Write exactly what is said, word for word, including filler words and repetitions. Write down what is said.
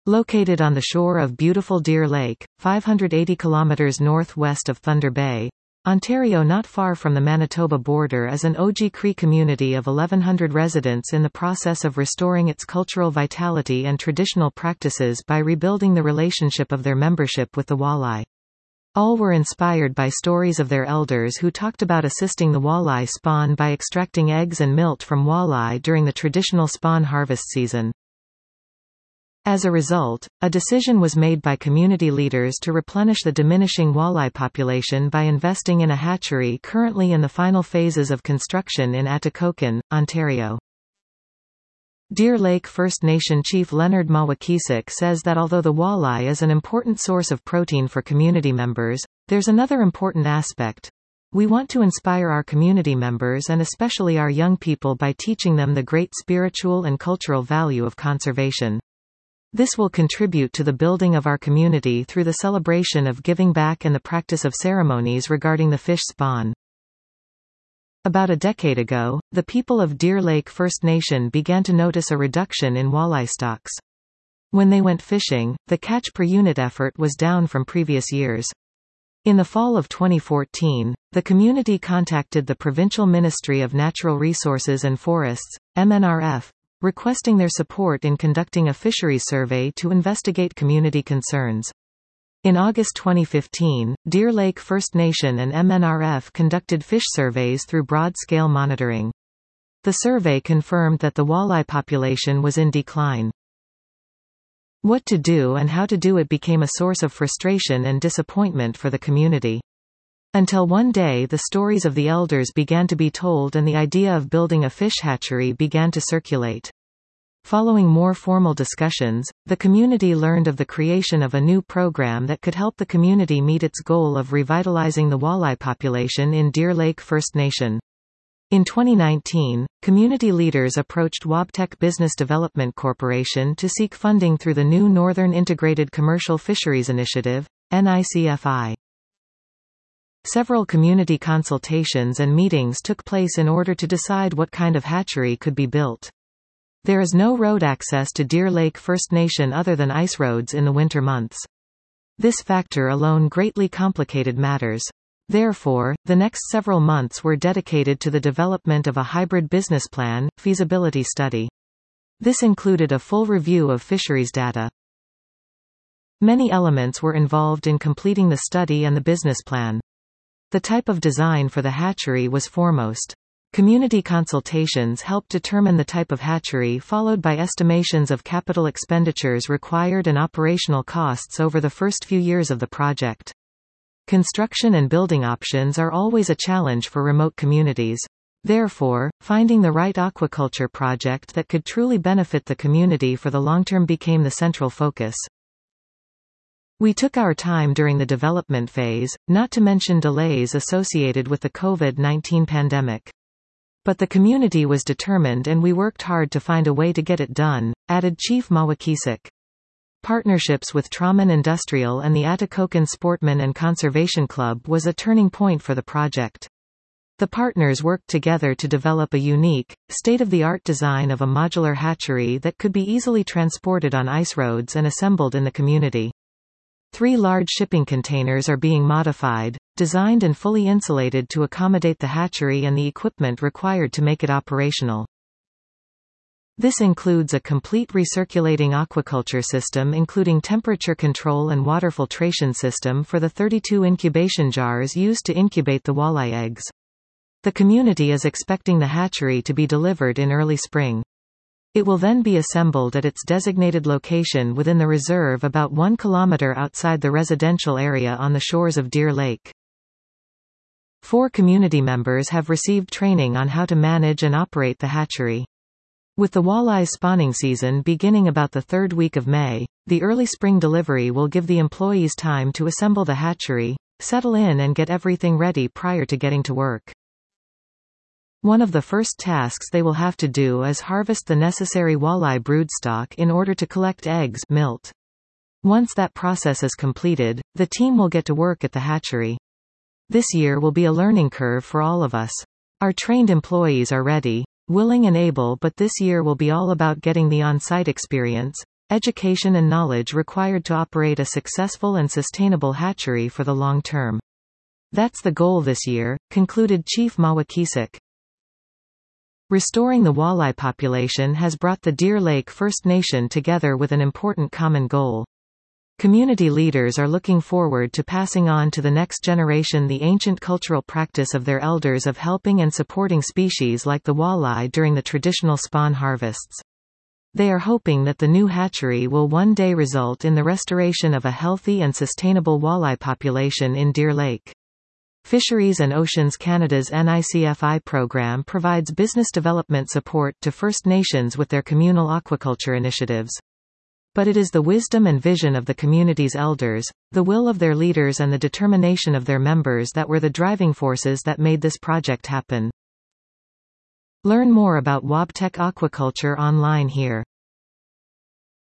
Located on the shore of beautiful Deer Lake, five hundred eighty kilometers northwest of Thunder Bay, Ontario, not far from the Manitoba border, is an Oji-Cree community of eleven hundred residents in the process of restoring its cultural vitality and traditional practices by rebuilding the relationship of their membership with the walleye. All were inspired by stories of their elders who talked about assisting the walleye spawn by extracting eggs and milt from walleye during the traditional spawn harvest season. As a result, a decision was made by community leaders to replenish the diminishing walleye population by investing in a hatchery currently in the final phases of construction in Atikokan, Ontario. Deer Lake First Nation Chief Leonard Mawakisik says that although the walleye is an important source of protein for community members, there's another important aspect. We want to inspire our community members and especially our young people by teaching them the great spiritual and cultural value of conservation. This will contribute to the building of our community through the celebration of giving back and the practice of ceremonies regarding the fish spawn. About a decade ago, the people of Deer Lake First Nation began to notice a reduction in walleye stocks. When they went fishing, the catch per unit effort was down from previous years. In the fall of twenty fourteen, the community contacted the Provincial Ministry of Natural Resources and Forests, M N R F, requesting their support in conducting a fisheries survey to investigate community concerns. In August twenty fifteen, Deer Lake First Nation and M N R F conducted fish surveys through broad-scale monitoring. The survey confirmed that the walleye population was in decline. What to do and how to do it became a source of frustration and disappointment for the community. Until one day the stories of the elders began to be told and the idea of building a fish hatchery began to circulate. Following more formal discussions, the community learned of the creation of a new program that could help the community meet its goal of revitalizing the walleye population in Deer Lake First Nation. In twenty nineteen, community leaders approached Wabtec Business Development Corporation to seek funding through the new Northern Integrated Commercial Fisheries Initiative, N I C F I. Several community consultations and meetings took place in order to decide what kind of hatchery could be built. There is no road access to Deer Lake First Nation other than ice roads in the winter months. This factor alone greatly complicated matters. Therefore, the next several months were dedicated to the development of a hybrid business plan, feasibility study. This included a full review of fisheries data. Many elements were involved in completing the study and the business plan. The type of design for the hatchery was foremost. Community consultations helped determine the type of hatchery, followed by estimations of capital expenditures required and operational costs over the first few years of the project. Construction and building options are always a challenge for remote communities. Therefore, finding the right aquaculture project that could truly benefit the community for the long term became the central focus. We took our time during the development phase, not to mention delays associated with the COVID nineteen pandemic. But the community was determined and we worked hard to find a way to get it done, added Chief Mawakisik. Partnerships with Traman Industrial and the Atikokan Sportman and Conservation Club was a turning point for the project. The partners worked together to develop a unique, state-of-the-art design of a modular hatchery that could be easily transported on ice roads and assembled in the community. Three large shipping containers are being modified, designed and fully insulated to accommodate the hatchery and the equipment required to make it operational. This includes a complete recirculating aquaculture system including temperature control and water filtration system for the thirty-two incubation jars used to incubate the walleye eggs. The community is expecting the hatchery to be delivered in early spring. It will then be assembled at its designated location within the reserve about one kilometer outside the residential area on the shores of Deer Lake. Four community members have received training on how to manage and operate the hatchery. With the walleye spawning season beginning about the third week of May, the early spring delivery will give the employees time to assemble the hatchery, settle in and get everything ready prior to getting to work. One of the first tasks they will have to do is harvest the necessary walleye broodstock in order to collect eggs, milt. Once that process is completed, the team will get to work at the hatchery. This year will be a learning curve for all of us. Our trained employees are ready, willing and able, but this year will be all about getting the on-site experience, education and knowledge required to operate a successful and sustainable hatchery for the long term. That's the goal this year, concluded Chief Mawakisik. Restoring the walleye population has brought the Deer Lake First Nation together with an important common goal. Community leaders are looking forward to passing on to the next generation the ancient cultural practice of their elders of helping and supporting species like the walleye during the traditional spawn harvests. They are hoping that the new hatchery will one day result in the restoration of a healthy and sustainable walleye population in Deer Lake. Fisheries and Oceans Canada's N I C F I program provides business development support to First Nations with their communal aquaculture initiatives. But it is the wisdom and vision of the community's elders, the will of their leaders and the determination of their members that were the driving forces that made this project happen. Learn more about Wabtec aquaculture online here.